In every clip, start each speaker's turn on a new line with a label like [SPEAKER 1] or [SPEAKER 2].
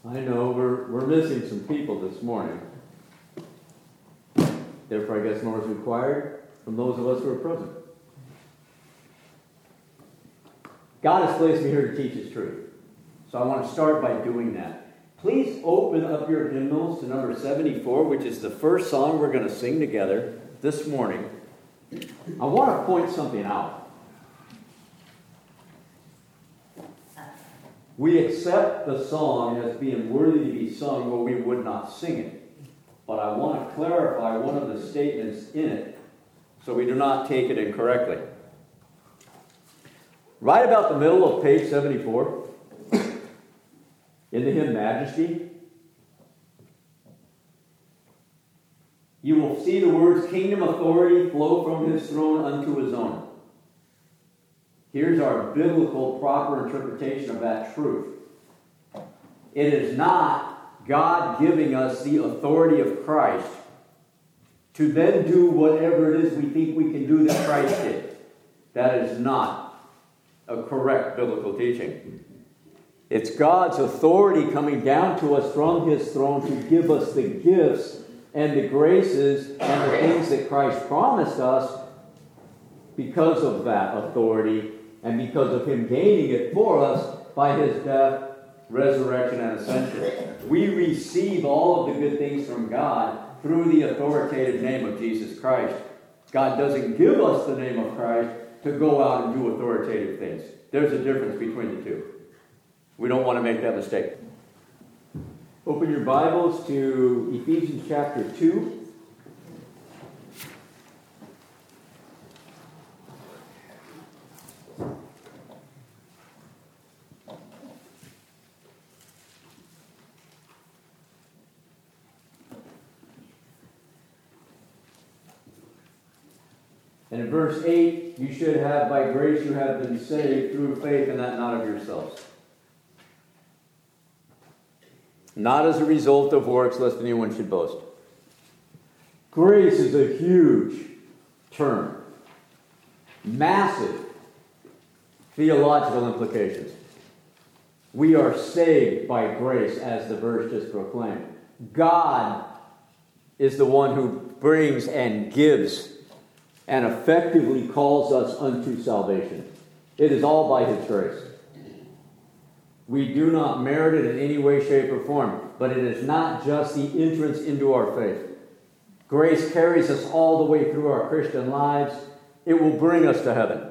[SPEAKER 1] I know we're missing some people this morning. Therefore, I guess more is required from those of us who are present. God has placed me here to teach His truth. So I want to start by doing that. Please open up your hymnals to number 74, which is the first song we're going to sing together this morning. I want to point something out. We accept the song as being worthy to be sung, or we would not sing it. But I want to clarify one of the statements in it so we do not take it incorrectly. Right about the middle of page 74, in the hymn Majesty, you will see the words, kingdom authority flow from His throne unto His own. Here's our biblical proper interpretation of that truth. It is not God giving us the authority of Christ to then do whatever it is we think we can do that Christ did. That is not a correct biblical teaching. It's God's authority coming down to us from His throne to give us the gifts and the graces and the things that Christ promised us because of that authority and because of Him gaining it for us by His death, resurrection, and ascension. We receive all of the good things from God through the authoritative name of Jesus Christ. God doesn't give us the name of Christ to go out and do authoritative things. There's a difference between the two. We don't want to make that mistake. Open your Bibles to Ephesians chapter 2. And in verse 8, you should have, by grace you have been saved through faith, and that not of yourselves. Not as a result of works, lest anyone should boast. Grace is a huge term. Massive theological implications. We are saved by grace, as the verse just proclaimed. God is the one who brings and gives and effectively calls us unto salvation. It is all by His grace. We do not merit it in any way, shape, or form, but it is not just the entrance into our faith. Grace carries us all the way through our Christian lives. It will bring us to heaven.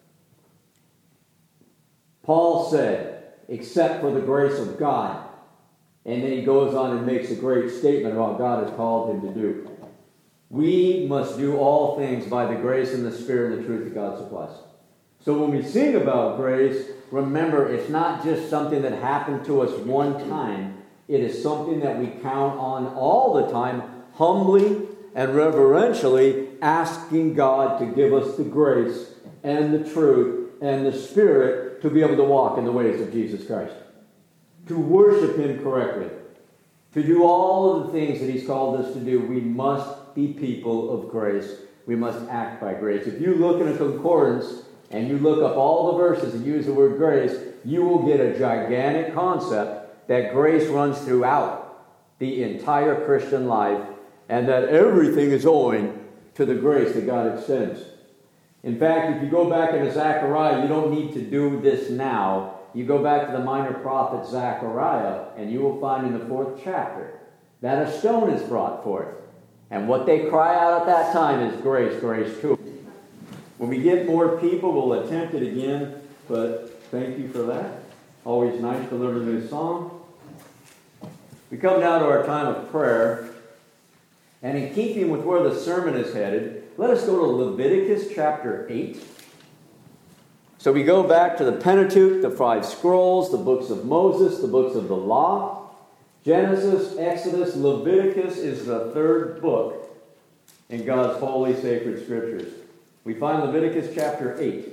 [SPEAKER 1] Paul said, except for the grace of God. And then he goes on and makes a great statement about what God has called him to do. We must do all things by the grace and the Spirit and the truth that God supplies. So when we sing about grace, remember it's not just something that happened to us one time. It is something that we count on all the time, humbly and reverentially asking God to give us the grace and the truth and the Spirit to be able to walk in the ways of Jesus Christ. To worship Him correctly. To do all of the things that He's called us to do, we must be people of grace. We must act by grace. If you look in a concordance and you look up all the verses and use the word grace, you will get a gigantic concept that grace runs throughout the entire Christian life and that everything is owing to the grace that God extends. In fact, if you go back into Zechariah, you don't need to do this now. You go back to the minor prophet Zechariah and you will find in the 4th chapter that a stone is brought forth. And what they cry out at that time is grace, grace too. When we get more people, we'll attempt it again, but thank you for that. Always nice to learn a new song. We come now to our time of prayer, and in keeping with where the sermon is headed, let us go to Leviticus chapter 8. So we go back to the Pentateuch, the 5 scrolls, the books of Moses, the books of the law. Genesis, Exodus, Leviticus is the 3rd book in God's holy, sacred scriptures. We find Leviticus chapter 8.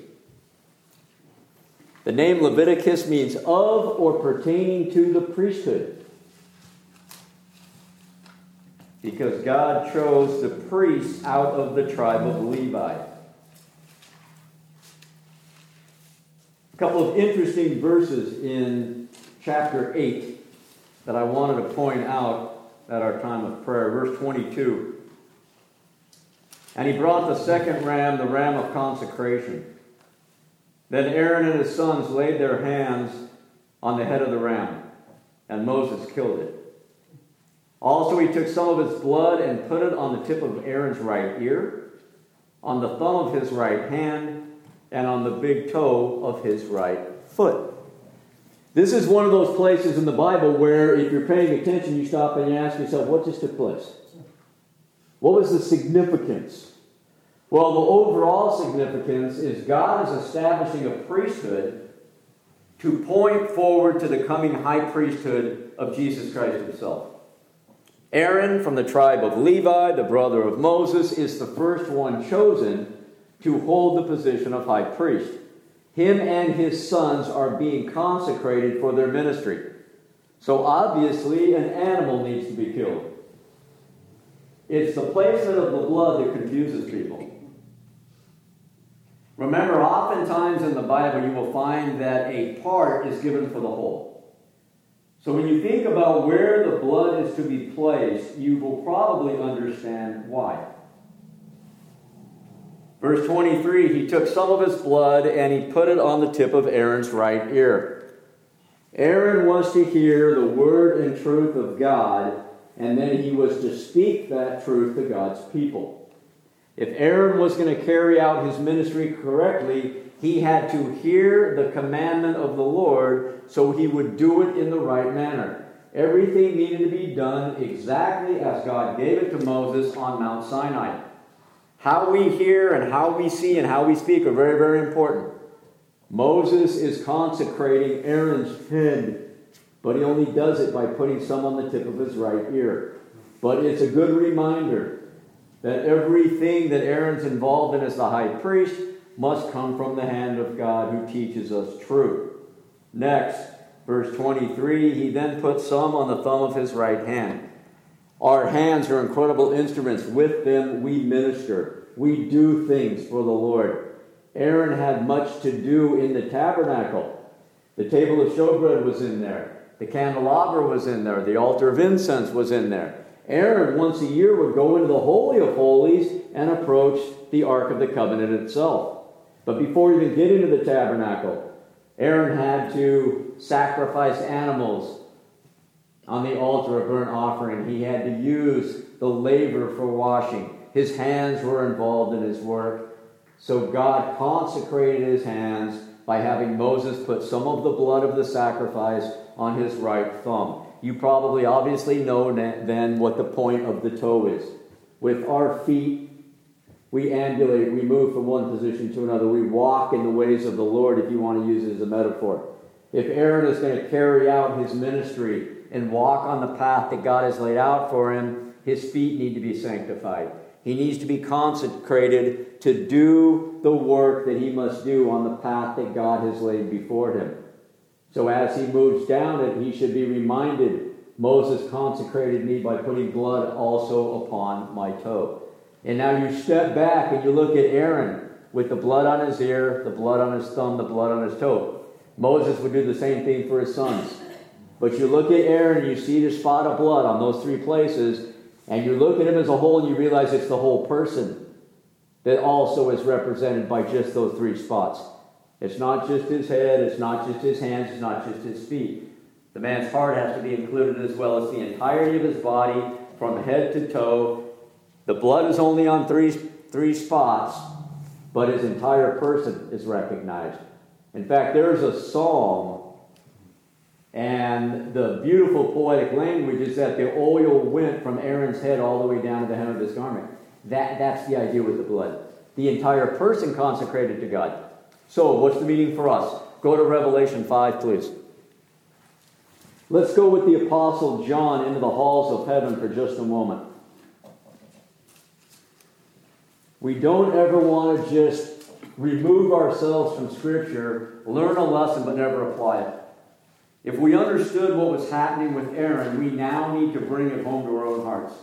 [SPEAKER 1] The name Leviticus means of or pertaining to the priesthood. Because God chose the priests out of the tribe of Levi. A couple of interesting verses in chapter 8 that that I wanted to point out at our time of prayer. Verse 22. And he brought the second ram, the ram of consecration. Then Aaron and his sons laid their hands on the head of the ram, and Moses killed it. Also he took some of its blood and put it on the tip of Aaron's right ear, on the thumb of his right hand, and on the big toe of his right foot. This is one of those places in the Bible where, if you're paying attention, you stop and you ask yourself, what just took place? What was the significance? Well, the overall significance is God is establishing a priesthood to point forward to the coming high priesthood of Jesus Christ himself. Aaron, from the tribe of Levi, the brother of Moses, is the first one chosen to hold the position of high priest. Him and his sons are being consecrated for their ministry. So obviously an animal needs to be killed. It's the placement of the blood that confuses people. Remember, oftentimes in the Bible you will find that a part is given for the whole. So when you think about where the blood is to be placed, you will probably understand why. Verse 23, he took some of his blood and he put it on the tip of Aaron's right ear. Aaron was to hear the word and truth of God, and then he was to speak that truth to God's people. If Aaron was going to carry out his ministry correctly, he had to hear the commandment of the Lord so he would do it in the right manner. Everything needed to be done exactly as God gave it to Moses on Mount Sinai. How we hear and how we see and how we speak are very, very important. Moses is consecrating Aaron's head, but he only does it by putting some on the tip of his right ear. But it's a good reminder that everything that Aaron's involved in as the high priest must come from the hand of God who teaches us truth. Next, verse 23, he then put some on the thumb of his right hand. Our hands are incredible instruments. With them we minister. We do things for the Lord. Aaron had much to do in the tabernacle. The table of showbread was in there. The candelabra was in there. The altar of incense was in there. Aaron, once a year, would go into the Holy of Holies and approach the Ark of the Covenant itself. But before he even get into the tabernacle, Aaron had to sacrifice animals on the altar of burnt offering. He had to use the laver for washing. His hands were involved in his work. So God consecrated his hands by having Moses put some of the blood of the sacrifice on his right thumb. You probably obviously know then what the point of the toe is. With our feet, we ambulate, we move from one position to another. We walk in the ways of the Lord, if you want to use it as a metaphor. If Aaron is going to carry out his ministry and walk on the path that God has laid out for him, his feet need to be sanctified. He needs to be consecrated to do the work that he must do on the path that God has laid before him. So as he moves down it, he should be reminded, Moses consecrated me by putting blood also upon my toe. And now you step back and you look at Aaron with the blood on his ear, the blood on his thumb, the blood on his toe. Moses would do the same thing for his sons. But you look at Aaron and you see the spot of blood on those three places, and you look at him as a whole and you realize it's the whole person that also is represented by just those three spots. It's not just his head, it's not just his hands, it's not just his feet. The man's heart has to be included as well as the entirety of his body from head to toe. The blood is only on three spots, but his entire person is recognized. In fact, there's a psalm, and the beautiful poetic language is that the oil went from Aaron's head all the way down to the hem of his garment. That's the idea with the blood. The entire person consecrated to God. So, what's the meaning for us? Go to Revelation 5, please. Let's go with the Apostle John into the halls of heaven for just a moment. We don't ever want to just remove ourselves from Scripture, learn a lesson, but never apply it. If we understood what was happening with Aaron, we now need to bring it home to our own hearts.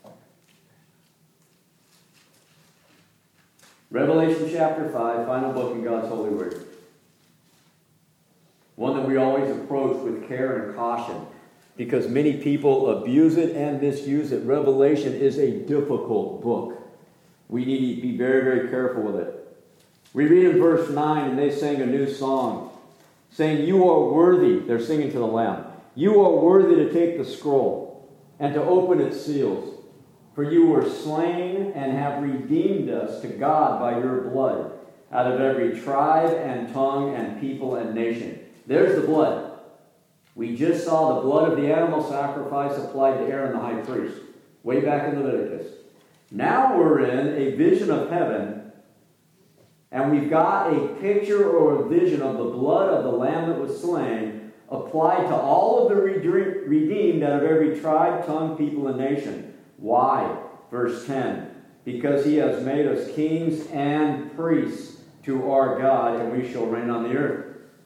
[SPEAKER 1] Revelation chapter 5, final book in God's holy word. One that we always approach with care and caution. because many people abuse it and misuse it. Revelation is a difficult book. We need to be very, very careful with it. We read in verse 9, and they sang a new song, saying, "You are worthy," they're singing to the Lamb, "you are worthy to take the scroll and to open its seals. For you were slain and have redeemed us to God by your blood, out of every tribe and tongue and people and nation." There's the blood. We just saw the blood of the animal sacrifice applied to Aaron the high priest, way back in Leviticus. Now we're in a vision of heaven, and we've got a picture or a vision of the blood of the Lamb that was slain applied to all of the redeemed out of every tribe, tongue, people, and nation. Why? Verse 10. Because he has made us kings and priests to our God, and we shall reign on the earth.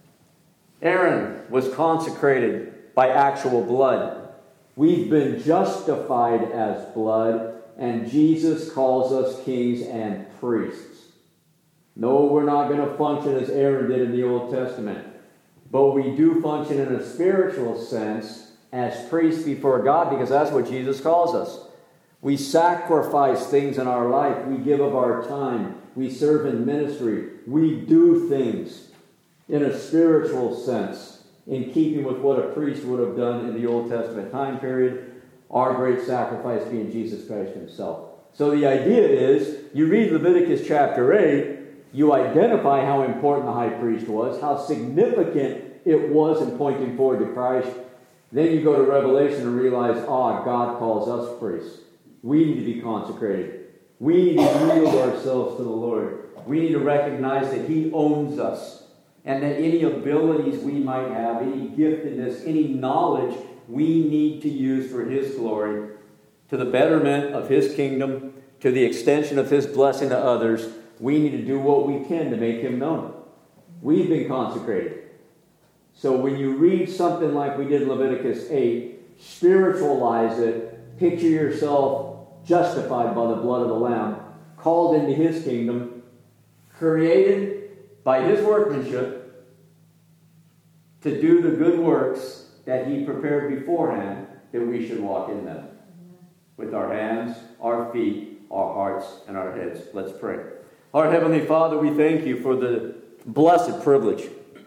[SPEAKER 1] Aaron was consecrated by actual blood. We've been justified as blood, and Jesus calls us kings and priests. No, we're not going to function as Aaron did in the Old Testament, but we do function in a spiritual sense as priests before God, because that's what Jesus calls us. We sacrifice things in our life. We give of our time. We serve in ministry. We do things in a spiritual sense, in keeping with what a priest would have done in the Old Testament time period, our great sacrifice being Jesus Christ himself. So the idea is, you read Leviticus chapter 8, you identify how important the high priest was, how significant it was in pointing forward to Christ. Then you go to Revelation and realize, God calls us priests. We need to be consecrated. We need to yield ourselves to the Lord. We need to recognize that he owns us, and that any abilities we might have, any giftedness, any knowledge we need to use for his glory, to the betterment of his kingdom, to the extension of his blessing to others, we need to do what we can to make him known. We've been consecrated. So when you read something like we did in Leviticus 8, spiritualize it, picture yourself justified by the blood of the Lamb, called into his kingdom, created by his workmanship to do the good works that he prepared beforehand, that we should walk in them. With our hands, our feet, our hearts, and our heads. Let's pray. Our Heavenly Father, we thank you for the blessed privilege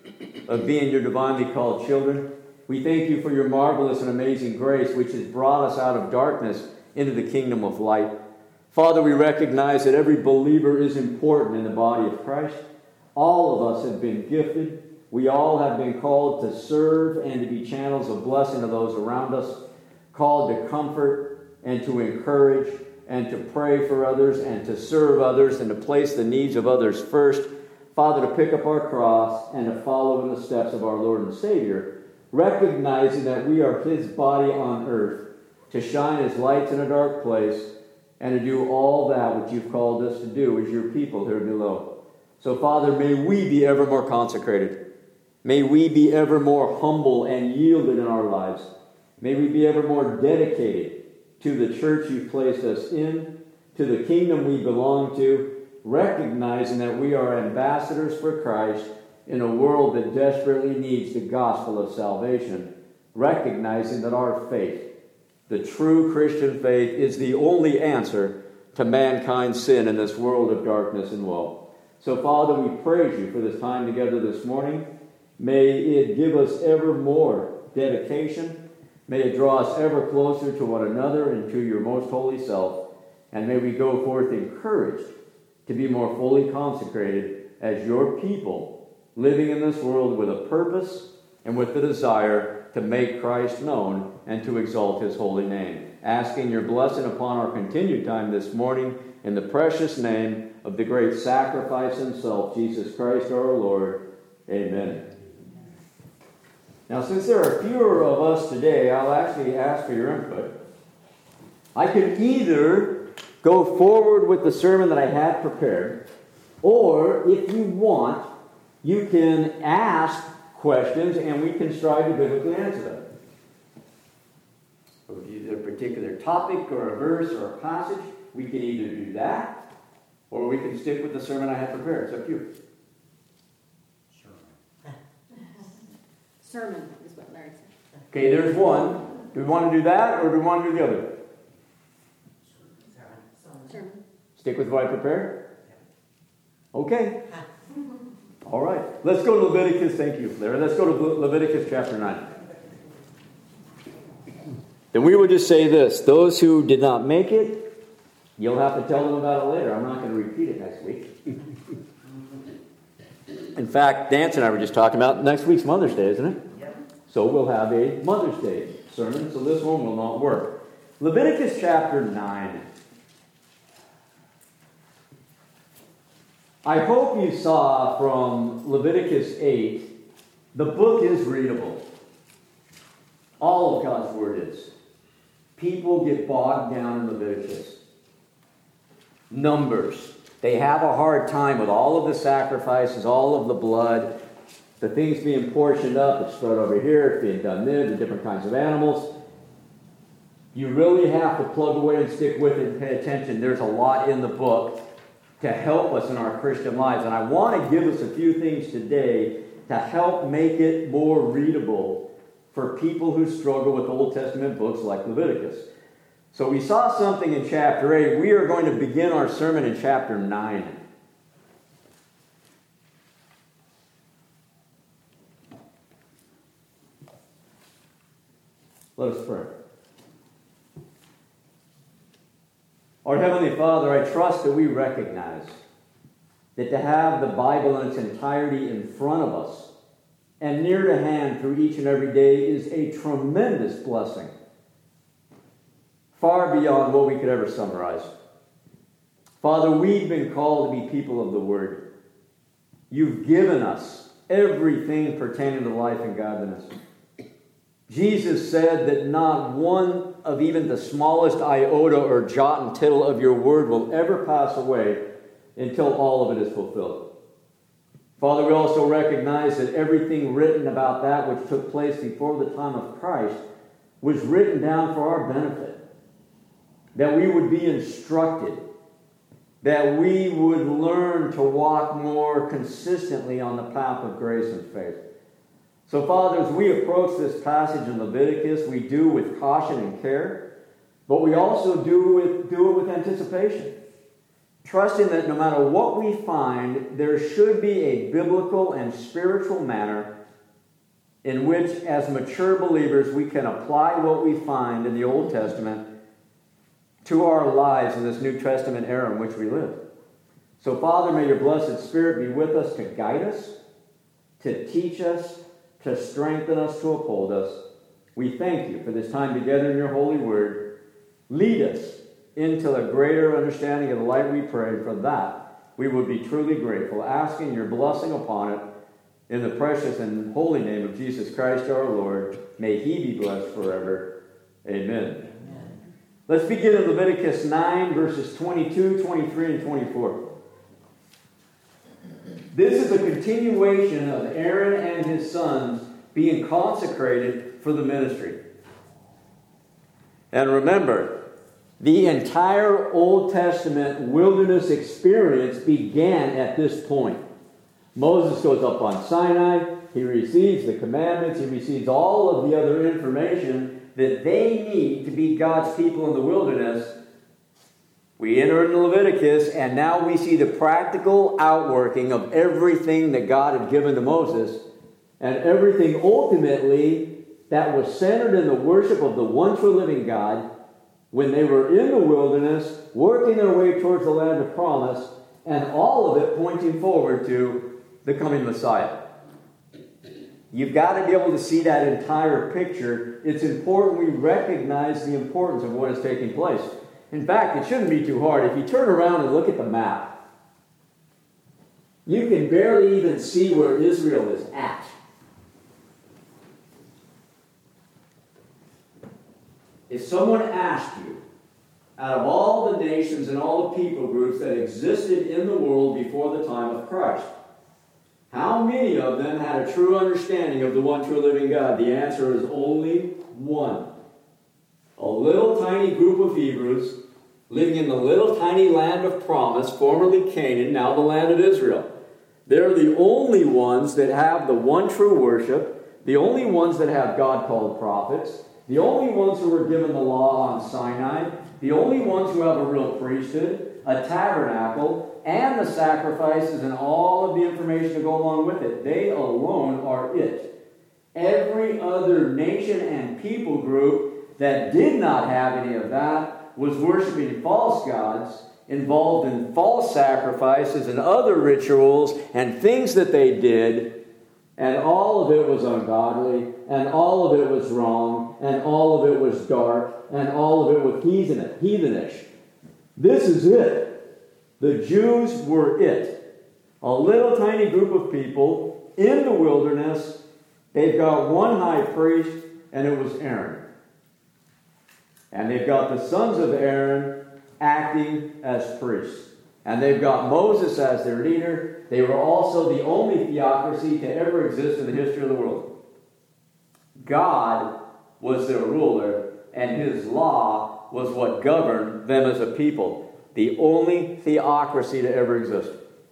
[SPEAKER 1] of being your divinely called children. We thank you for your marvelous and amazing grace, which has brought us out of darkness into the kingdom of light. Father, we recognize that every believer is important in the body of Christ. All of us have been gifted. We all have been called to serve and to be channels of blessing to those around us, called to comfort and to encourage and to pray for others and to serve others and to place the needs of others first. Father, to pick up our cross and to follow in the steps of our Lord and Savior, recognizing that we are his body on earth, to shine as lights in a dark place and to do all that which you've called us to do as your people here below. So, Father, may we be ever more consecrated. May we be ever more humble and yielded in our lives. May we be ever more dedicated to the church you've placed us in, to the kingdom we belong to, recognizing that we are ambassadors for Christ in a world that desperately needs the gospel of salvation, recognizing that our faith, the true Christian faith, is the only answer to mankind's sin in this world of darkness and woe. So, Father, we praise you for this time together this morning. May it give us ever more dedication. May it draw us ever closer to one another and to your most holy self. And may we go forth encouraged to be more fully consecrated as your people, living in this world with a purpose and with the desire to make Christ known and to exalt his holy name. Asking your blessing upon our continued time this morning in the precious name of the great sacrifice himself, Jesus Christ our Lord. Amen. Now, since there are fewer of us today, I'll actually ask for your input. I could either go forward with the sermon that I had prepared, or if you want, you can ask questions and we can strive to biblically answer them. Or either a particular topic or a verse or a passage, we can either do that, or we can stick with the sermon I had prepared. It's up to you.
[SPEAKER 2] Sermon is what Larry said.
[SPEAKER 1] Okay, there's one. Do we want to do that, or do we want to do the other? Stick with what I prepared? Okay. All right. Let's go to Leviticus. Thank you, Larry. Let's go to Leviticus chapter 9. Then we would just say this. Those who did not make it, you'll have to tell them about it later. I'm not going to repeat it next week. In fact, Dance and I were just talking about next week's Mother's Day, isn't it? Yep. So we'll have a Mother's Day sermon, so this one will not work. Leviticus chapter 9. I hope you saw from Leviticus 8, the book is readable. All of God's Word is. People get bogged down in Leviticus. Numbers. They have a hard time with all of the sacrifices, all of the blood, the things being portioned up. It's spread over here, it's being done there, the different kinds of animals. You really have to plug away and stick with it and pay attention. There's a lot in the book to help us in our Christian lives. And I want to give us a few things today to help make it more readable for people who struggle with Old Testament books like Leviticus. So we saw something in chapter 8. We are going to begin our sermon in chapter 9. Let us pray. Our Heavenly Father, I trust that we recognize that to have the Bible in its entirety in front of us and near to hand through each and every day is a tremendous blessing, far beyond what we could ever summarize. Father, we've been called to be people of the Word. You've given us everything pertaining to life and godliness. Jesus said that not one of even the smallest iota or jot and tittle of your word will ever pass away until all of it is fulfilled. Father, we also recognize that everything written about that which took place before the time of Christ was written down for our benefit. That we would be instructed. That we would learn to walk more consistently on the path of grace and faith. So, Father, as we approach this passage in Leviticus, we do with caution and care, but we also do it with anticipation, trusting that no matter what we find, there should be a biblical and spiritual manner in which, as mature believers, we can apply what we find in the Old Testament to our lives in this New Testament era in which we live. So, Father, may your blessed Spirit be with us to guide us, to teach us, to strengthen us, to uphold us. We thank you for this time together in your holy word. Lead us into a greater understanding of the light, we pray. For that, we would be truly grateful, asking your blessing upon it in the precious and holy name of Jesus Christ our Lord. May he be blessed forever. Amen. Let's begin in Leviticus 9, verses 22, 23, and 24. This is a continuation of Aaron and his sons being consecrated for the ministry. And remember, the entire Old Testament wilderness experience began at this point. Moses goes up on Sinai, he receives the commandments, he receives all of the other information that they need to be God's people in the wilderness. We enter into Leviticus, and now we see the practical outworking of everything that God had given to Moses, and everything ultimately that was centered in the worship of the one true living God when they were in the wilderness, working their way towards the land of promise, and all of it pointing forward to the coming Messiah. You've got to be able to see that entire picture. It's important we recognize the importance of what is taking place. In fact, it shouldn't be too hard. If you turn around and look at the map, you can barely even see where Israel is at. If someone asked you, out of all the nations and all the people groups that existed in the world before the time of Christ, how many of them had a true understanding of the one true living God? The answer is only one. A little tiny group of Hebrews living in the little tiny land of promise, formerly Canaan, now the land of Israel. They're the only ones that have the one true worship, the only ones that have God-called prophets, The only ones who were given the law on Sinai, the only ones who have a real priesthood, a tabernacle, and the sacrifices and all of the information to go along with it. They alone are it. Every other nation and people group that did not have any of that was worshiping false gods, involved in false sacrifices and other rituals and things that they did, and all of it was ungodly, and all of it was wrong, and all of it was dark, and all of it was heathenish. This is it. The Jews were it. A little tiny group of people in the wilderness. They've got one high priest, and it was Aaron. And they've got the sons of Aaron acting as priests. And they've got Moses as their leader. They were also the only theocracy to ever exist in the history of the world. God was their ruler, and his law was what governed them as a people. The only theocracy to ever exist.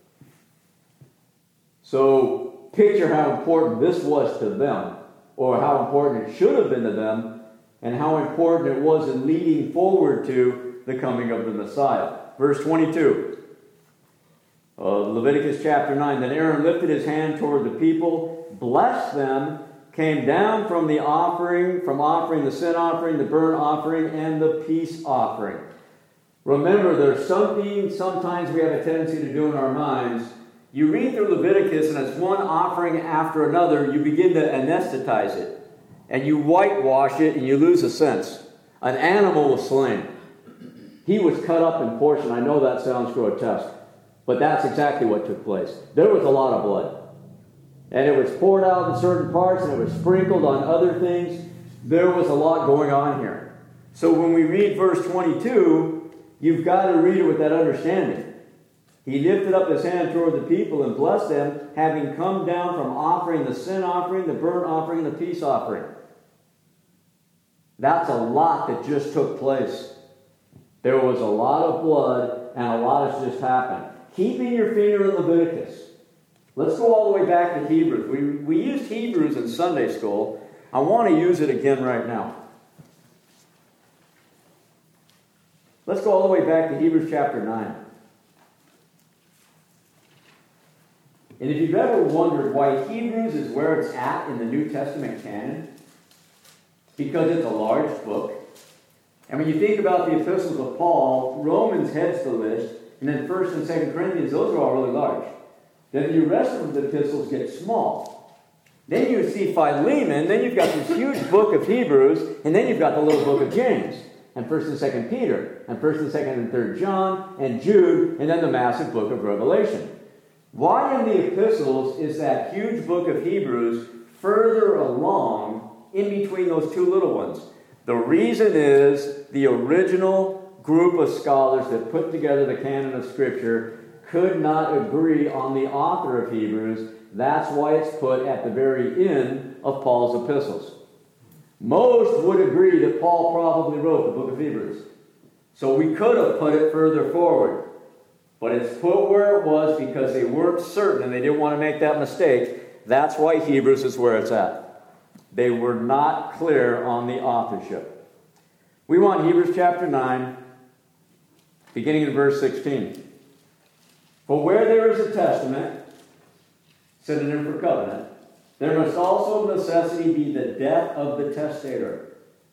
[SPEAKER 1] So, picture how important this was to them, or how important it should have been to them, and how important it was in leading forward to the coming of the Messiah. Verse 22. Leviticus chapter 9. Then Aaron lifted his hand toward the people, blessed them, came down from offering the sin offering, the burnt offering, and the peace offering. Remember, there's something sometimes we have a tendency to do in our minds. You read through Leviticus, and it's one offering after another. You begin to anesthetize it. And you whitewash it, and you lose a sense. An animal was slain. He was cut up in portion. I know that sounds grotesque, but that's exactly what took place. There was a lot of blood. And it was poured out in certain parts, and it was sprinkled on other things. There was a lot going on here. So when we read verse 22, you've got to read it with that understanding. He lifted up his hand toward the people and blessed them, having come down from offering the sin offering, the burnt offering, and the peace offering. That's a lot that just took place. There was a lot of blood, and a lot has just happened. Keeping your finger in Leviticus. Let's go all the way back to Hebrews. We used Hebrews in Sunday school. I want to use it again right now. Let's go all the way back to Hebrews chapter 9. And if you've ever wondered why Hebrews is where it's at in the New Testament canon, it's because it's a large book. And when you think about the epistles of Paul, Romans heads the list, and then 1st and 2nd Corinthians, those are all really large. Then the rest of the epistles get small. Then you see Philemon, then you've got this huge book of Hebrews, and then you've got the little book of James, and 1st and 2nd Peter, and 1st and 2nd and 3rd John, and Jude, and then the massive book of Revelation. Why in the epistles is that huge book of Hebrews further along in between those two little ones? The reason is the original group of scholars that put together the canon of Scripture could not agree on the author of Hebrews. That's why it's put at the very end of Paul's epistles. Most would agree that Paul probably wrote the book of Hebrews. So we could have put it further forward. But it's put where it was because they weren't certain and they didn't want to make that mistake. That's why Hebrews is where it's at. They were not clear on the authorship. We want Hebrews chapter 9, beginning in verse 16. For where there is a testament, synonym for covenant, there must also of necessity be the death of the testator.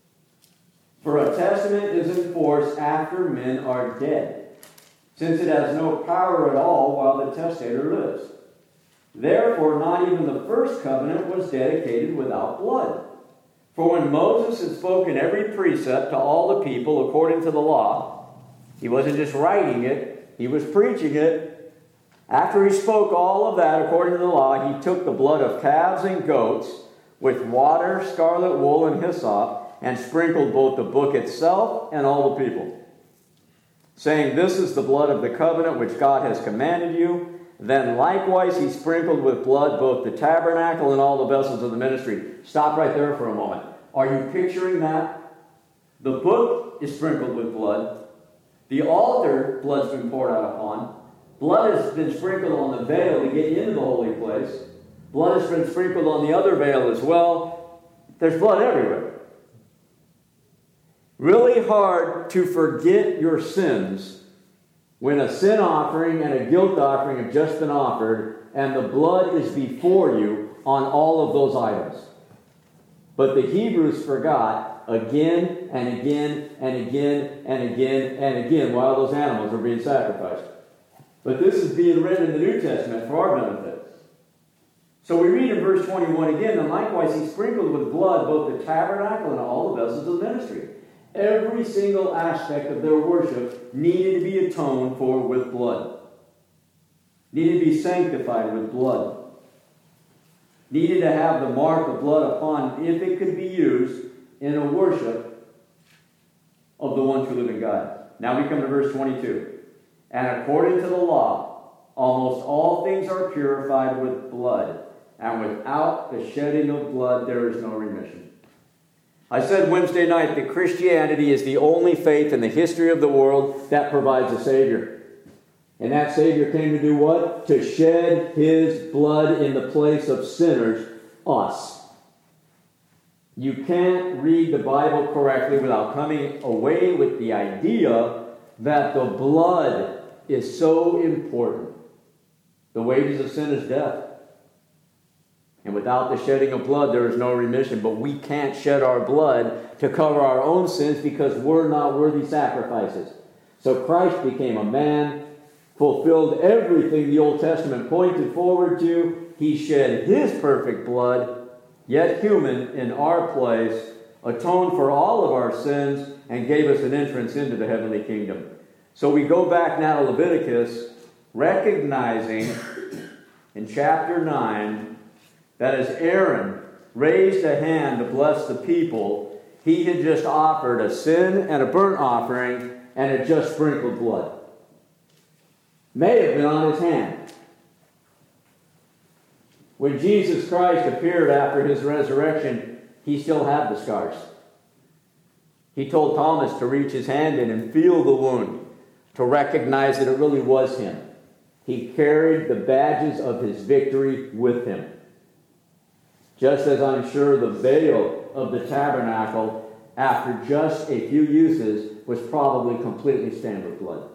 [SPEAKER 1] For a testament is in force after men are dead, since it has no power at all while the testator lives. Therefore, not even the first covenant was dedicated without blood. For when Moses had spoken every precept to all the people according to the law, he wasn't just writing it, he was preaching it. After he spoke all of that according to the law, he took the blood of calves and goats with water, scarlet wool, and hyssop, and sprinkled both the book itself and all the people, saying, "This is the blood of the covenant which God has commanded you." Then likewise he sprinkled with blood both the tabernacle and all the vessels of the ministry. Stop right there for a moment. Are you picturing that? The book is sprinkled with blood. The altar, blood's been poured out upon. Blood has been sprinkled on the veil to get into the holy place. Blood has been sprinkled on the other veil as well. There's blood everywhere. really hard to forget your sins when a sin offering and a guilt offering have just been offered and the blood is before you on all of those items. But the Hebrews forgot again and again and again and again and again while those animals were being sacrificed. But this is being written in the New Testament for our benefit. So we read in verse 21 again, and likewise he sprinkled with blood both the tabernacle and all the vessels of the ministry. Every single aspect of their worship needed to be atoned for with blood. Needed to be sanctified with blood. Needed to have the mark of blood upon, if it could be used in a worship of the one true living God. Now we come to verse 22. And according to the law, almost all things are purified with blood, and without the shedding of blood there is no remission. I said Wednesday night that Christianity is the only faith in the history of the world that provides a Savior. And that Savior came to do what? To shed His blood in the place of sinners, us. You can't read the Bible correctly without coming away with the idea that the blood is so important. The wages of sin is death. And without the shedding of blood, there is no remission. But we can't shed our blood to cover our own sins because we're not worthy sacrifices. So Christ became a man, fulfilled everything the Old Testament pointed forward to. He shed His perfect blood, yet human, in our place, atoned for all of our sins, and gave us an entrance into the heavenly kingdom. So we go back now to Leviticus, recognizing in chapter 9 that as Aaron raised a hand to bless the people, he had just offered a sin and a burnt offering and had just sprinkled blood. May have been on his hand. When Jesus Christ appeared after His resurrection, He still had the scars. He told Thomas to reach his hand in and feel the wound, to recognize that it really was Him. He carried the badges of His victory with Him. Just as I'm sure the veil of the tabernacle, after just a few uses, was probably completely stained with blood.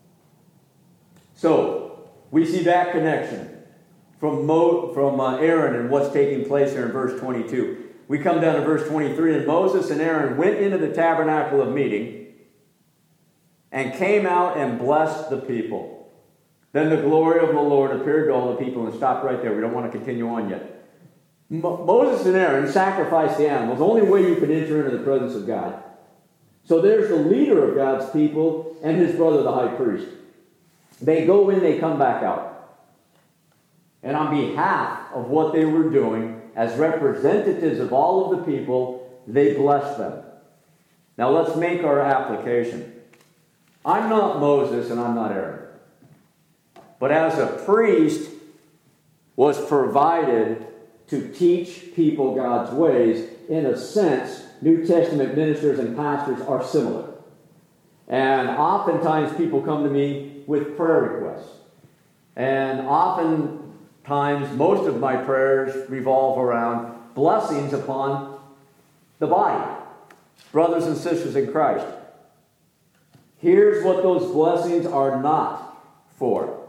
[SPEAKER 1] So, we see that connection from Aaron and what's taking place here in verse 22. We come down to verse 23, and Moses and Aaron went into the tabernacle of meeting and came out and blessed the people. Then the glory of the Lord appeared to all the people, and stopped right there. We don't want to continue on yet. Moses and Aaron sacrificed the animals. The only way you could enter into the presence of God. So there's the leader of God's people and his brother, the high priest. They go in, they come back out. And on behalf of what they were doing, as representatives of all of the people, they blessed them. Now let's make our application. I'm not Moses and I'm not Aaron. But as a priest was provided to teach people God's ways, in a sense, New Testament ministers and pastors are similar. And oftentimes people come to me with prayer requests. And oftentimes most of my prayers revolve around blessings upon the body, brothers and sisters in Christ. Here's what those blessings are not for.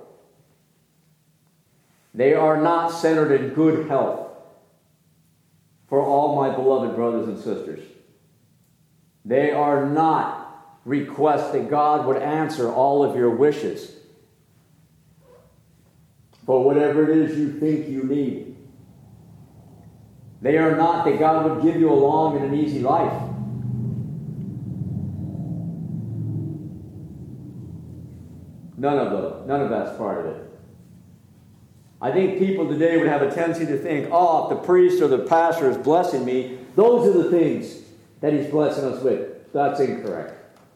[SPEAKER 1] They are not centered in good health for all my beloved brothers and sisters. They are not requests that God would answer all of your wishes for whatever it is you think you need. They are not that God would give you a long and an easy life. None of that's part of it. I think people today would have a tendency to think, if the priest or the pastor is blessing me, those are the things that he's blessing us with. That's incorrect.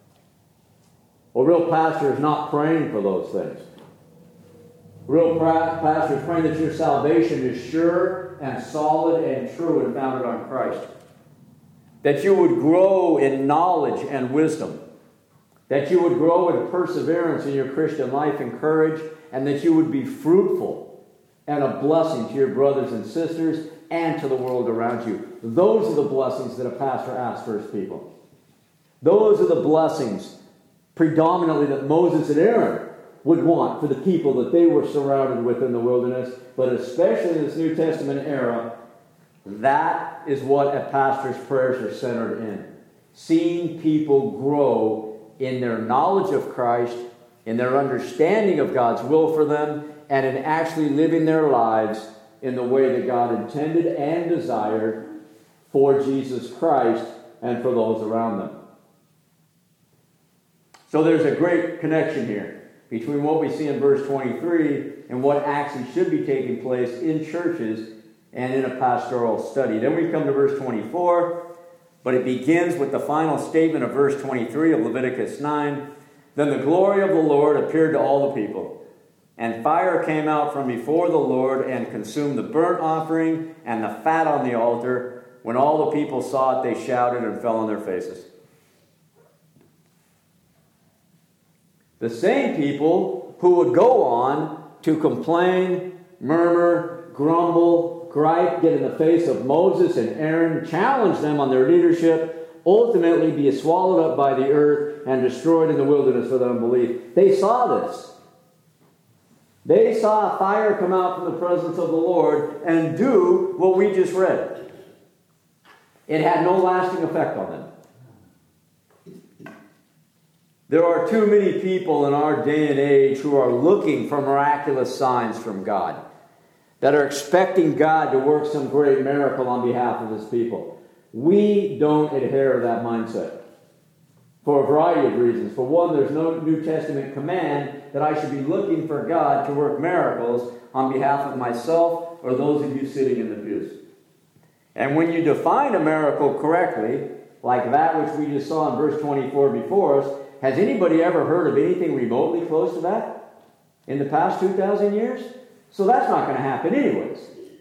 [SPEAKER 1] A real pastor is not praying for those things. A real pastor is praying that your salvation is sure and solid and true and founded on Christ. That you would grow in knowledge and wisdom. That you would grow in perseverance in your Christian life and courage, and that you would be fruitful and a blessing to your brothers and sisters and to the world around you. Those are the blessings that a pastor asks for his people. Those are the blessings predominantly that Moses and Aaron would want for the people that they were surrounded with in the wilderness. But especially in this New Testament era, that is what a pastor's prayers are centered in. Seeing people grow in their knowledge of Christ, in their understanding of God's will for them, and in actually living their lives in the way that God intended and desired for Jesus Christ and for those around them. So there's a great connection here between what we see in verse 23 and what actually should be taking place in churches and in a pastoral study. Then we come to verse 24, but it begins with the final statement of verse 23 of Leviticus 9. Then the glory of the Lord appeared to all the people, and fire came out from before the Lord and consumed the burnt offering and the fat on the altar. When all the people saw it, they shouted and fell on their faces. The same people who would go on to complain, murmur, grumble, gripe, get in the face of Moses and Aaron, challenge them on their leadership, ultimately be swallowed up by the earth and destroyed in the wilderness for their unbelief. They saw this. They saw fire come out from the presence of the Lord and do what we just read. It had no lasting effect on them. There are too many people in our day and age who are looking for miraculous signs from God, that are expecting God to work some great miracle on behalf of His people. We don't adhere to that mindset for a variety of reasons. For one, there's no New Testament command that I should be looking for God to work miracles on behalf of myself or those of you sitting in the pews. And when you define a miracle correctly, like that which we just saw in verse 24 before us, has anybody ever heard of anything remotely close to that in the past 2,000 years? So that's not going to happen anyways.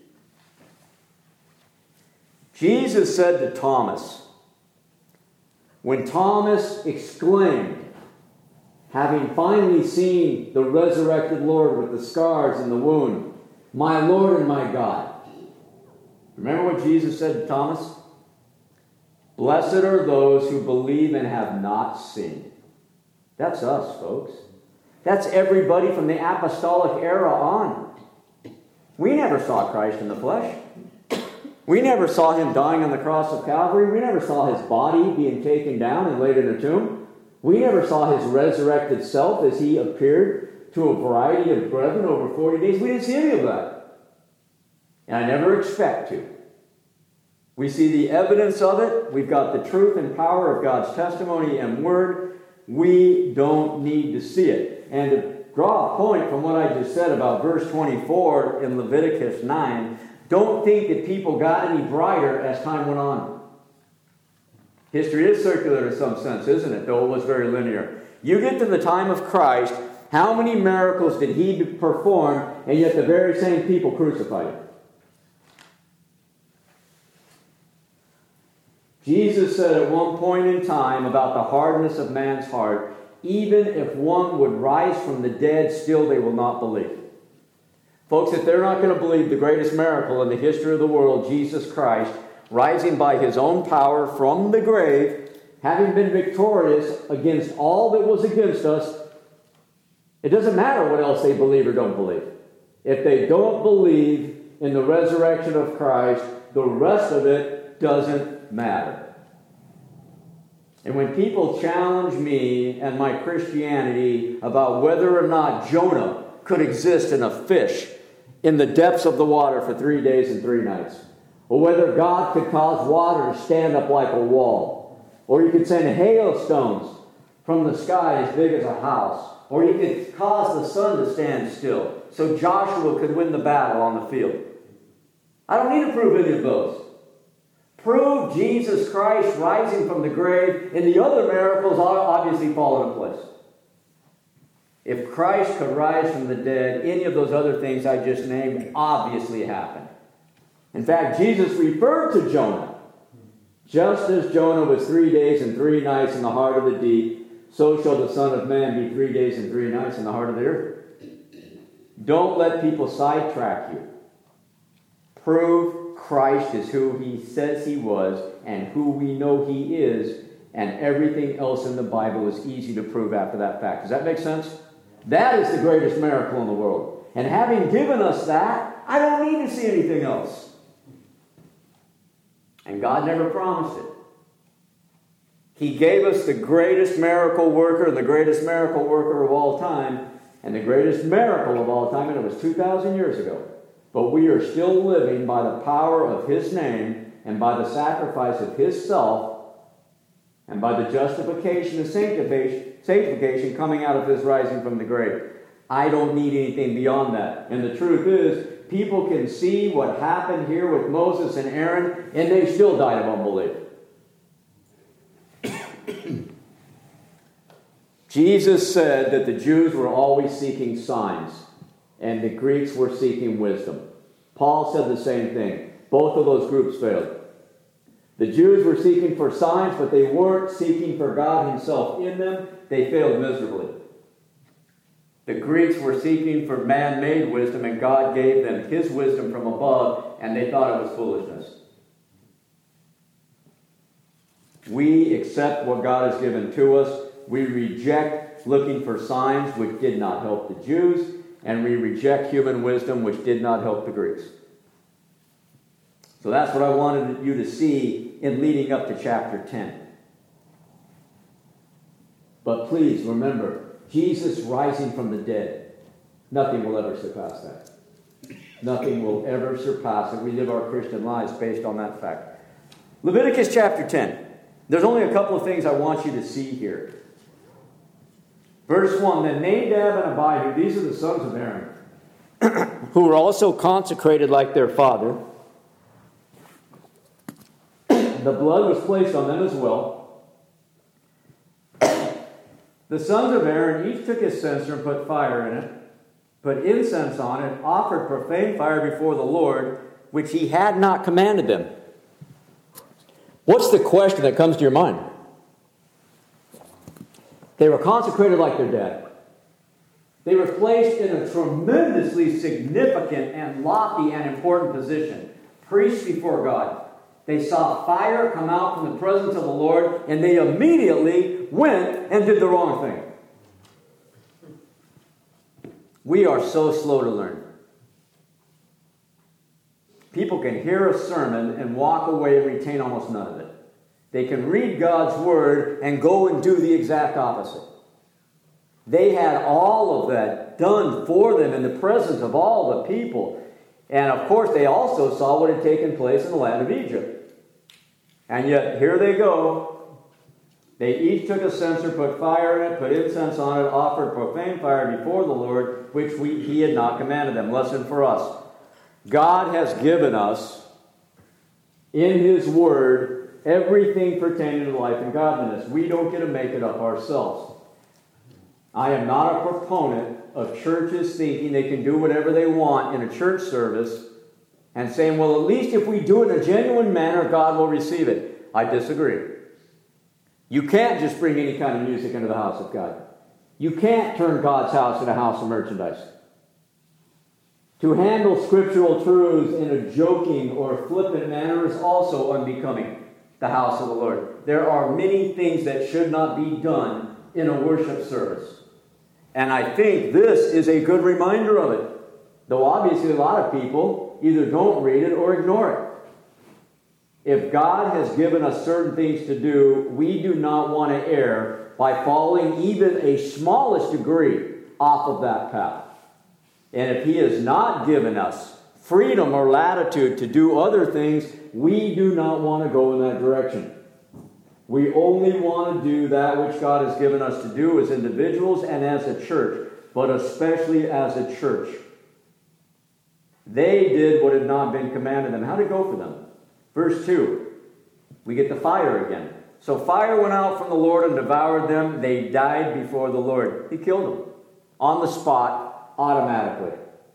[SPEAKER 1] Jesus said to Thomas, when Thomas exclaimed, having finally seen the resurrected Lord with the scars and the wound, "My Lord and my God." Remember what Jesus said to Thomas? "Blessed are those who believe and have not seen." That's us, folks. That's everybody from the apostolic era on. We never saw Christ in the flesh. We never saw Him dying on the cross of Calvary. We never saw His body being taken down and laid in a tomb. We never saw His resurrected self as He appeared to a variety of brethren over 40 days. We didn't see any of that. And I never expect to. We see the evidence of it. We've got the truth and power of God's testimony and word. We don't need to see it. And to draw a point from what I just said about verse 24 in Leviticus 9, don't think that people got any brighter as time went on. History is circular in some sense, isn't it? Though it was very linear. You get to the time of Christ, how many miracles did He perform, and yet the very same people crucified Him? Jesus said at one point in time about the hardness of man's heart, even if one would rise from the dead, still they will not believe. Folks, if they're not going to believe the greatest miracle in the history of the world, Jesus Christ, rising by His own power from the grave, having been victorious against all that was against us, it doesn't matter what else they believe or don't believe. If they don't believe in the resurrection of Christ, the rest of it doesn't matter. And when people challenge me and my Christianity about whether or not Jonah could exist in a fish in the depths of the water for 3 days and 3 nights, or whether God could cause water to stand up like a wall, or He could send hailstones from the sky as big as a house, or He could cause the sun to stand still so Joshua could win the battle on the field. I don't need to prove any of those. Prove Jesus Christ rising from the grave, and the other miracles obviously fall into place. If Christ could rise from the dead, any of those other things I just named obviously happened. In fact, Jesus referred to Jonah. Just as Jonah was 3 days and 3 nights in the heart of the deep, so shall the Son of Man be 3 days and 3 nights in the heart of the earth. Don't let people sidetrack you. Prove Christ is who He says He was and who we know He is and everything else in the Bible is easy to prove after that fact. Does that make sense? That is the greatest miracle in the world. And having given us that, I don't need to see anything else. And God never promised it. He gave us the greatest miracle worker, the greatest miracle worker of all time, and the greatest miracle of all time, and it was 2,000 years ago. But we are still living by the power of His name and by the sacrifice of His self and by the justification and sanctification coming out of His rising from the grave. I don't need anything beyond that. And the truth is, people can see what happened here with Moses and Aaron, and they still died of unbelief. Jesus said that the Jews were always seeking signs, and the Greeks were seeking wisdom. Paul said the same thing. Both of those groups failed. The Jews were seeking for signs, but they weren't seeking for God Himself in them. They failed miserably. The Greeks were seeking for man-made wisdom, and God gave them His wisdom from above, and they thought it was foolishness. We accept what God has given to us. We reject looking for signs, which did not help the Jews, and we reject human wisdom, which did not help the Greeks. So that's what I wanted you to see in leading up to chapter 10. But please remember, Jesus rising from the dead, nothing will ever surpass that. Nothing will ever surpass it. We live our Christian lives based on that fact. Leviticus chapter 10. There's only a couple of things I want you to see here. Verse 1, Then Nadab and Abihu, these are the sons of Aaron, who were also consecrated like their father. The blood was placed on them as well. The sons of Aaron each took his censer and put fire in it, put incense on it, offered profane fire before the Lord, which He had not commanded them. What's the question that comes to your mind? They were consecrated like their dad. They were placed in a tremendously significant and lofty and important position. Priests before God. They saw fire come out from the presence of the Lord, and they immediately went and did the wrong thing. We are so slow to learn. People can hear a sermon and walk away and retain almost none of it. They can read God's Word and go and do the exact opposite. They had all of that done for them in the presence of all the people. And of course, they also saw what had taken place in the land of Egypt. And yet, here they go. They each took a censer, put fire in it, put incense on it, offered profane fire before the Lord, which He had not commanded them. Lesson for us. God has given us, in His Word, everything pertaining to life and godliness. We don't get to make it up ourselves. I am not a proponent of churches thinking they can do whatever they want in a church service and saying, well, at least if we do it in a genuine manner, God will receive it. I disagree. You can't just bring any kind of music into the house of God. You can't turn God's house into a house of merchandise. To handle scriptural truths in a joking or flippant manner is also unbecoming the house of the Lord. There are many things that should not be done in a worship service. And I think this is a good reminder of it. Though obviously a lot of people either don't read it or ignore it. If God has given us certain things to do, we do not want to err by falling even a smallest degree off of that path. And if He has not given us freedom or latitude to do other things, we do not want to go in that direction. We only want to do that which God has given us to do as individuals and as a church, but especially as a church. They did what had not been commanded them. How did it go for them? Verse 2, we get the fire again. So fire went out from the Lord and devoured them. They died before the Lord. He killed them on the spot, automatically.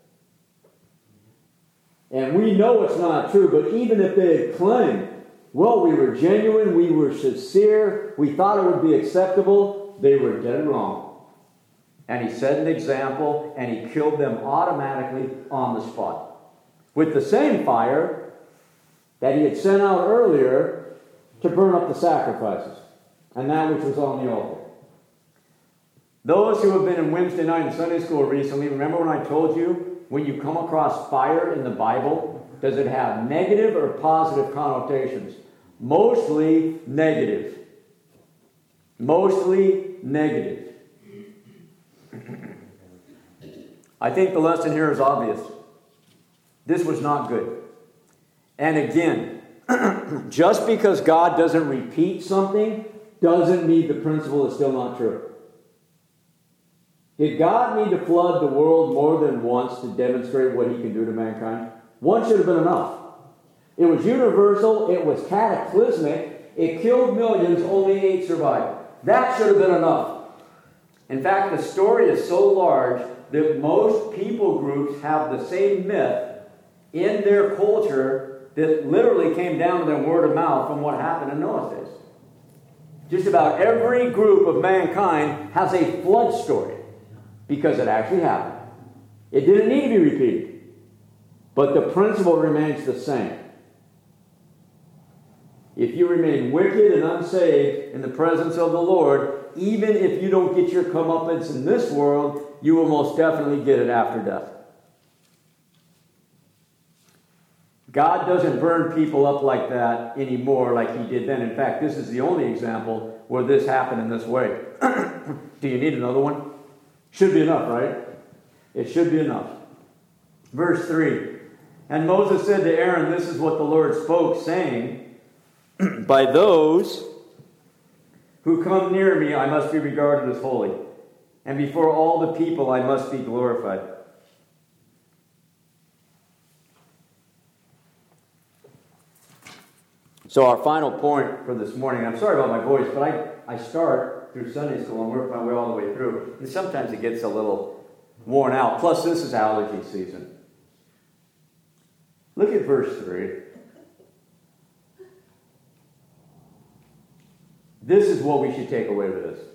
[SPEAKER 1] And we know it's not true, but even if they had claimed, well, we were genuine, we were sincere, we thought it would be acceptable, they were dead wrong. And He set an example, and He killed them automatically on the spot. With the same fire that He had sent out earlier to burn up the sacrifices. and that which was on the altar. Those who have been in Wednesday night in Sunday school recently, remember when I told you, when you come across fire in the Bible, does it have negative or positive connotations? Mostly negative. Mostly negative. I think the lesson here is obvious. This was not good. And again, just because God doesn't repeat something doesn't mean the principle is still not true. Did God need to flood the world more than once to demonstrate what he can do to mankind? One should have been enough. It was universal. It was cataclysmic. It killed millions. Only 8 survived. That should have been enough. In fact, the story is so large that most people groups have the same myth in their culture that literally came down to them word of mouth from what happened in Noah's days. Just about every group of mankind has a flood story because it actually happened. It didn't need to be repeated. But the principle remains the same. If you remain wicked and unsaved in the presence of the Lord, even if you don't get your comeuppance in this world, you will most definitely get it after death. God doesn't burn people up like that anymore like he did then. In fact, this is the only example where this happened in this way. Do you need another one? Should be enough, right? It should be enough. Verse 3. And Moses said to Aaron, this is what the Lord spoke, saying, by those who come near me, I must be regarded as holy. And before all the people, I must be glorified. So our final point for this morning, I'm sorry about my voice, but I start through Sunday school and work my way all the way through. And sometimes it gets a little worn out. Plus, this is allergy season. Look at verse 3. This is what we should take away with this.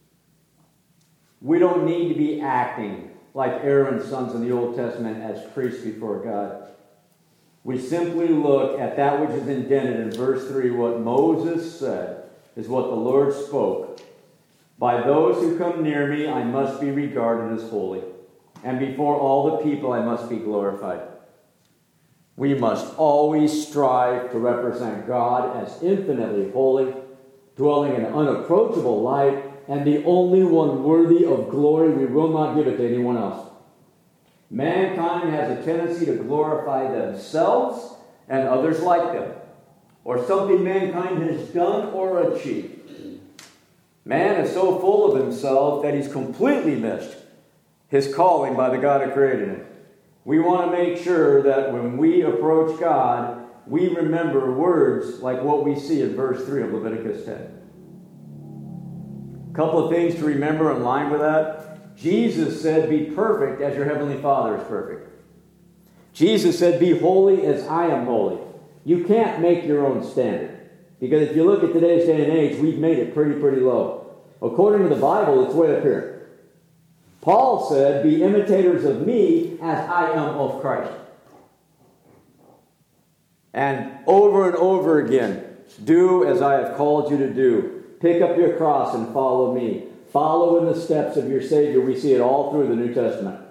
[SPEAKER 1] We don't need to be acting like Aaron's sons in the Old Testament as priests before God. We simply look at that which is indented in verse 3. What Moses said is what the Lord spoke. By those who come near me, I must be regarded as holy. And before all the people, I must be glorified. We must always strive to represent God as infinitely holy, dwelling in unapproachable light, and the only one worthy of glory. We will not give it to anyone else. Mankind has a tendency to glorify themselves and others like them, or something mankind has done or achieved. Man is so full of himself that he's completely missed his calling by the God who created him. We want to make sure that when we approach God, we remember words like what we see in verse 3 of Leviticus 10. A couple of things to remember in line with that. Jesus said, be perfect as your heavenly Father is perfect. Jesus said, be holy as I am holy. You can't make your own standard. Because if you look at today's day and age, we've made it pretty low. According to the Bible, it's way up here. Paul said, be imitators of me as I am of Christ. And over again, do as I have called you to do. Pick up your cross and follow me. Follow in the steps of your Savior. We see it all through the New Testament.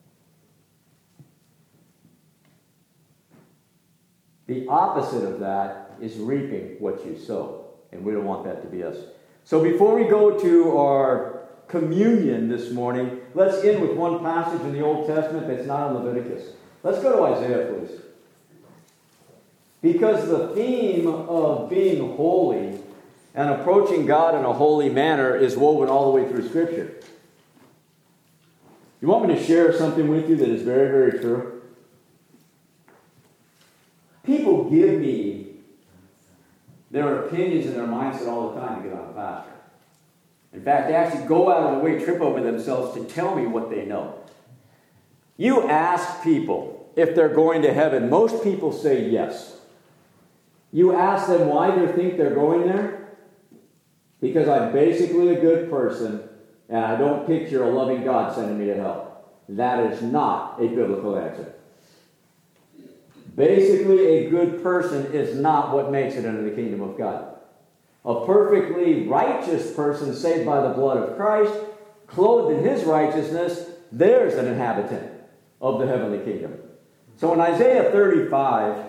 [SPEAKER 1] The opposite of that is reaping what you sow. And we don't want that to be us. So before we go to our communion this morning, let's end with one passage in the Old Testament that's not in Leviticus. Let's go to Isaiah, please. Because the theme of being holy and approaching God in a holy manner is woven all the way through Scripture. You want me to share something with you that is very true? People give me their opinions and their mindset all the time to get on a pastor. In fact, they actually go out of the way, trip over themselves to tell me what they know. You ask people if they're going to heaven, most people say yes. You ask them why they think they're going there? Because I'm basically a good person and I don't picture a loving God sending me to hell. That is not a biblical answer. Basically, a good person is not what makes it into the kingdom of God. A perfectly righteous person saved by the blood of Christ, clothed in his righteousness, there's an inhabitant of the heavenly kingdom. So in Isaiah 35,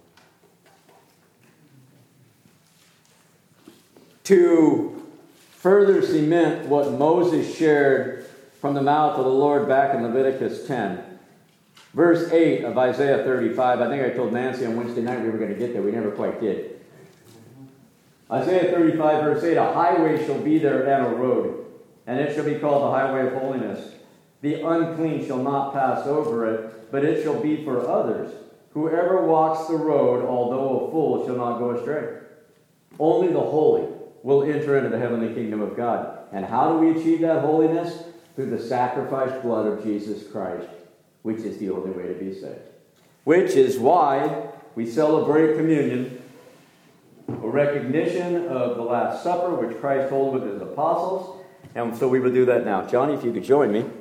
[SPEAKER 1] to further cement what Moses shared from the mouth of the Lord back in Leviticus 10, verse 8 of Isaiah 35, I think I told Nancy on Wednesday night we were going to get there. We never quite did. Isaiah 35, verse 8, a highway shall be there and a road, and it shall be called the highway of holiness. The unclean shall not pass over it, but it shall be for others. Whoever walks the road, although a fool, shall not go astray. Only the holy will enter into the heavenly kingdom of God. And how do we achieve that holiness? Through the sacrificed blood of Jesus Christ, which is the only way to be saved. Which is why we celebrate communion, a recognition of the Last Supper, which Christ told with his apostles. And so we will do that now. Johnny, if you could join me.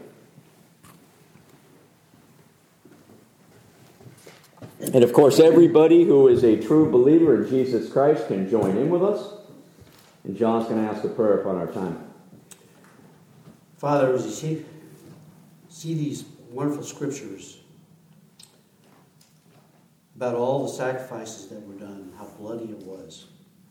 [SPEAKER 1] And of course, everybody who is a true believer in Jesus Christ can join in with us. And John's going to ask a prayer upon our time.
[SPEAKER 2] Father, as you see these wonderful scriptures about all the sacrifices that were done, how bloody it was,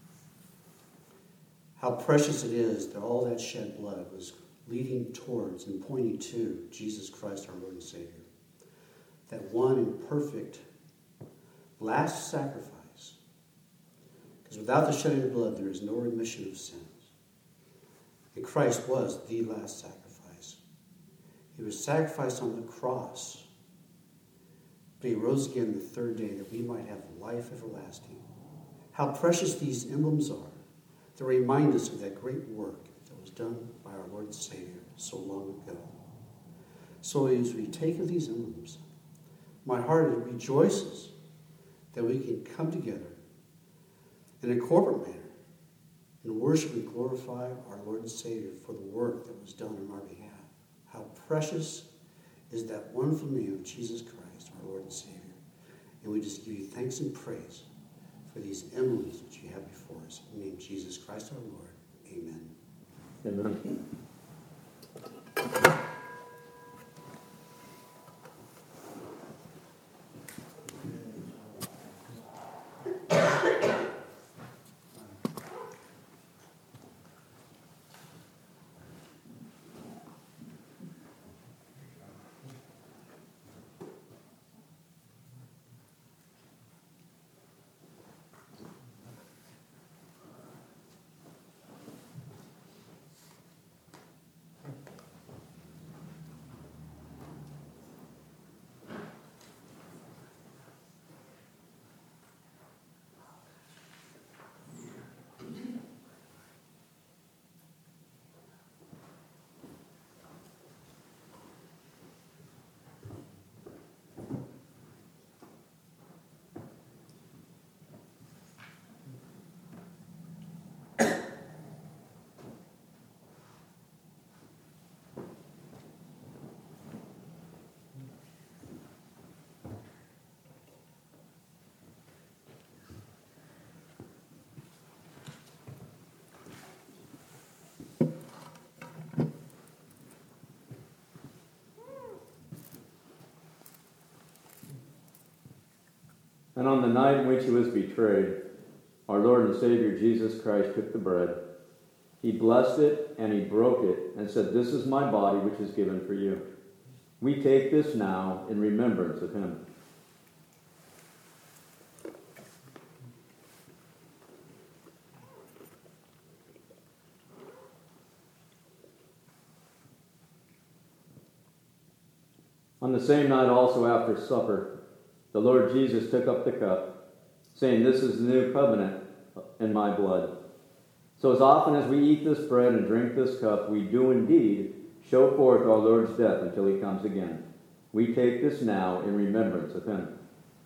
[SPEAKER 2] how precious it is that all that shed blood was leading towards and pointing to Jesus Christ, our Lord and Savior. That one and perfect last sacrifice. Because without the shedding of blood, there is no remission of sins. And Christ was the last sacrifice. He was sacrificed on the cross. But he rose again the third day that we might have life everlasting. How precious these emblems are to remind us of that great work that was done by our Lord and Savior so long ago. So as we take of these emblems, my heart rejoices that we can come together in a corporate manner and worship and glorify our Lord and Savior for the work that was done on our behalf. How precious is that wonderful name of Jesus Christ, our Lord and Savior. And we just give you thanks and praise for these emblems that you have before us. In the name of Jesus Christ our Lord. Amen.
[SPEAKER 1] Amen. And on the night in which he was betrayed, our Lord and Savior Jesus Christ took the bread. He blessed it and he broke it and said, "This is my body which is given for you. We take this now in remembrance of him." On the same night also after supper, the Lord Jesus took up the cup, saying, "This is the new covenant in my blood. So as often as we eat this bread and drink this cup, we do indeed show forth our Lord's death until he comes again. We take this now in remembrance of him."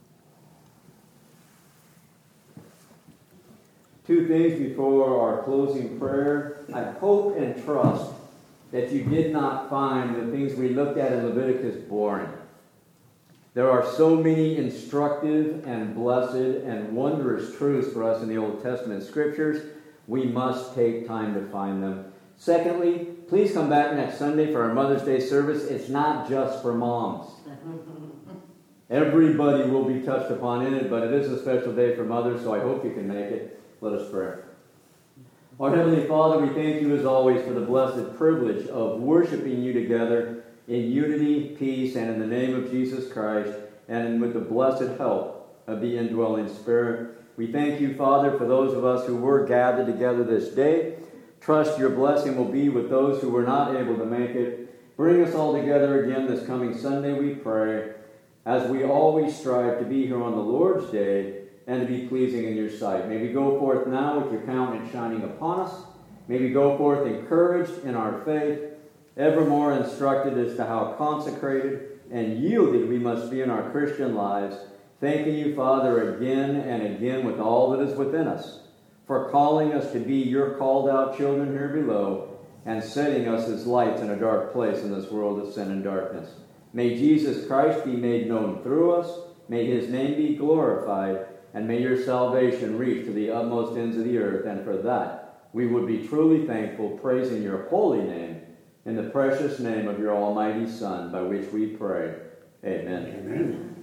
[SPEAKER 1] Two things before our closing prayer. I hope and trust that you did not find the things we looked at in Leviticus boring. There are so many instructive and blessed and wondrous truths for us in the Old Testament scriptures. We must take time to find them. Secondly, please come back next Sunday for our Mother's Day service. It's not just for moms. Everybody will be touched upon in it, but it is a special day for mothers, so I hope you can make it. Let us pray. Our Heavenly Father, we thank you as always for the blessed privilege of worshiping you together in unity, peace, and in the name of Jesus Christ, and with the blessed help of the indwelling Spirit. We thank you, Father, for those of us who were gathered together this day. Trust your blessing will be with those who were not able to make it. Bring us all together again this coming Sunday, we pray, as we always strive to be here on the Lord's Day and to be pleasing in your sight. May we go forth now with your countenance shining upon us. May we go forth encouraged in our faith, ever more instructed as to how consecrated and yielded we must be in our Christian lives, thanking you, Father, again and again with all that is within us, for calling us to be your called out children here below and setting us as lights in a dark place in this world of sin and darkness. May Jesus Christ be made known through us. May his name be glorified. And may your salvation reach to the utmost ends of the earth. And for that, we would be truly thankful, praising your holy name, in the precious name of your almighty Son, by which we pray. Amen.
[SPEAKER 2] Amen.